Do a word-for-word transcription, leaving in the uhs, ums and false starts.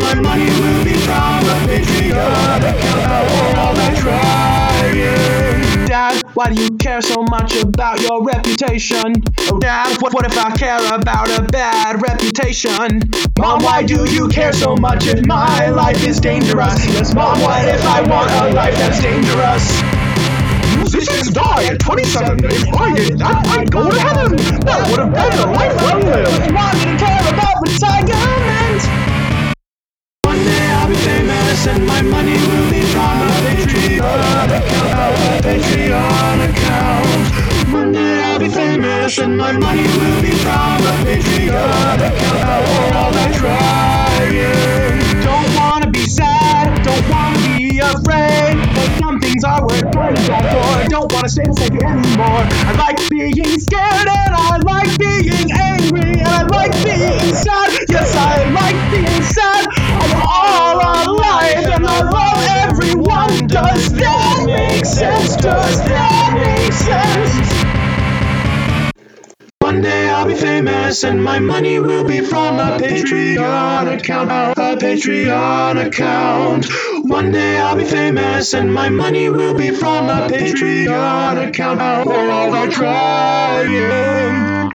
my money will be from a Patreon account for all that trying. Dad, why do you care so much about your reputation? Oh Dad, what, what if I care about a bad reputation? Mom, why do you care so much if my life is dangerous? Yes, Mom, what if I want a life that's dangerous? Musicians die at twenty-seven. If I did that, I'd go to heaven. That would have been a life well lived. Why did I care about retirement? One day I'll be famous and my money will be from a Patreon account. A Patreon account. One day I'll be famous and my money will be from a Patreon account for all that trying. Don't wanna be sad, don't wanna be afraid, but some things are worth going to die for. Don't wanna stay the same anymore. I like being scared and I like being angry and I like being sad. Yes, I like being sad. I'm all alive and I love everyone. Does that make sense? Does that make sense? One day I'll be famous and my money will be from a Patreon account. A Patreon account. One day I'll be famous and my money will be from a Patreon account for all the trying.